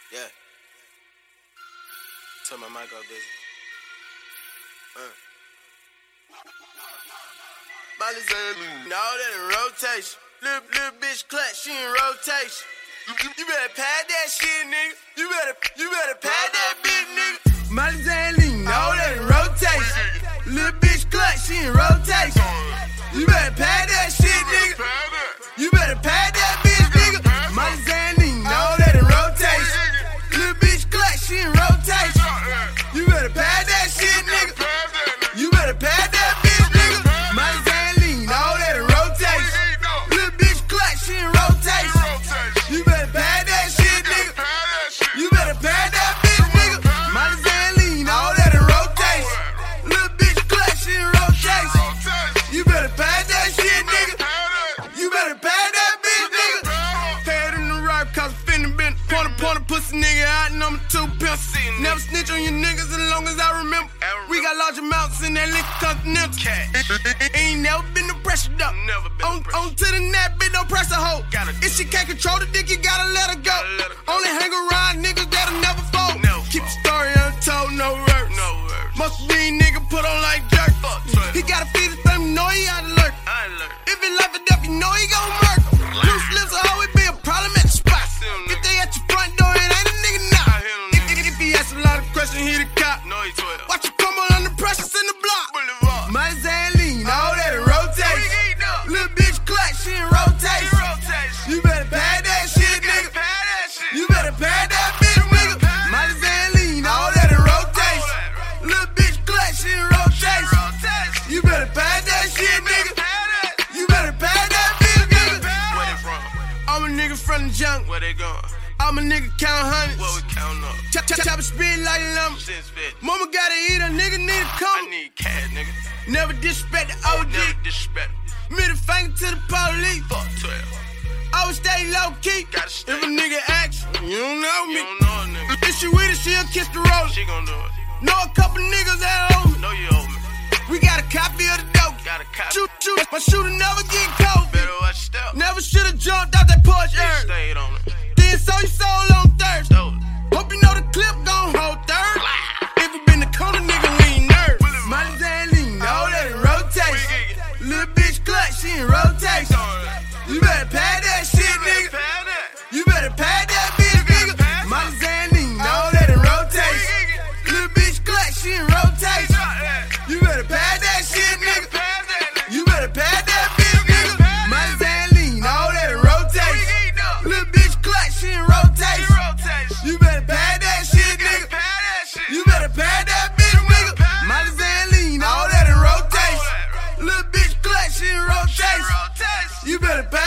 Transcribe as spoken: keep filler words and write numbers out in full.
Yeah. Turn my mic off, busy. Uh. Molly Zane, all that in rotation. Little, little bitch clutch, she in rotation. You, you, you better pad that shit, nigga. You better, you better pad that bitch, nigga. Molly Zane, all that in rotation. Little bitch clutch, she in rotation. You better pad that shit, nigga. You better pad that bitch, nigga. Molly Zane, all that in rotation. Little bitch clutch, she in rotation. You better pad that shit, nigga. You better pad that bitch, nigga. Molly Zane, all that in rotation. Little bitch clutch, she in rotation. You better pad that shit, nigga. You better pad that bitch, nigga. Molly Zane, all that in rotation. Little bitch clutch, she in rotation. You better pad that shit, nigga. You better pad that bitch, nigga. Pad in the rock, cause I'm finna been point a point a pussy nigga out, number two pimp. Never snitch on you niggas as long as I remember. We got large amounts in that liquor continental. Ain't never been no pressure though. Never been on, on to the net, bitch, don't press a hoe. If she can't control the dick, you gotta let her go. Let her go. Only hang around niggas that'll never fold. No. Keep the story untold, no words. No words. Most of these niggas put on like dirt. He gotta feed his family, know he out alert. If he life or death, you know he gon' murder. Loose lips will always be a problem at the spot. If they at your front door, it ain't a nigga now. If, if, if he asks a lot of questions, he the cop. Watch you come on under pressure, in the block. My Zane, all that in rotation. Little bitch clutch, she in rotation. You better pad that shit, nigga. You better pad that bitch, nigga. My Zane, all that in rotation. Little bitch clutch, she in rotation. You better pad that shit, nigga. You better pad that bitch, nigga. Where they from? I'm a nigga from the jungle. Where they going? I'm a nigga count hundreds. What we count up? Chop, chop, chop, spit like a lumber. Shit spit. Mama gotta eat, a nigga need a I come. need cash, nigga. Never disrespect the O G. Never disrespect. Middle finger to the police. Fuck twelve. Always stay low key. Gotta stay. If a nigga asks, you don't know me. You don't know a nigga. If she with it, she'll kiss the road. She gon' do it. Know a couple niggas that owe me. Know you owe me. We got a copy of the dope. Got a copy. Shoot, shoot. My shooter never get cold. Better watch your step. Never should've jumped out that porch. Just stayed on it. Then so you sold on Thursday. Stole it. Hope you know the clip gon' hold third. If it been the corner, nigga, we ain't nervous. Molly Zane, all that in rotation. Little bitch clutch, she in rotation. You better pad that shit, nigga. You better pad that bitch, nigga. Molly Zane, all that in rotation. Little bitch clutch, she in rotation. You better pad that shit, nigga. You better pad that bitch, nigga. Molly Zane, all that in rotation. Little bitch clutch, she in rotation. You better pad that shit, nigga. You better pad that bitch, nigga. Molly Zane, all that in rotation. Little bitch clutch, she in rotation. You better pad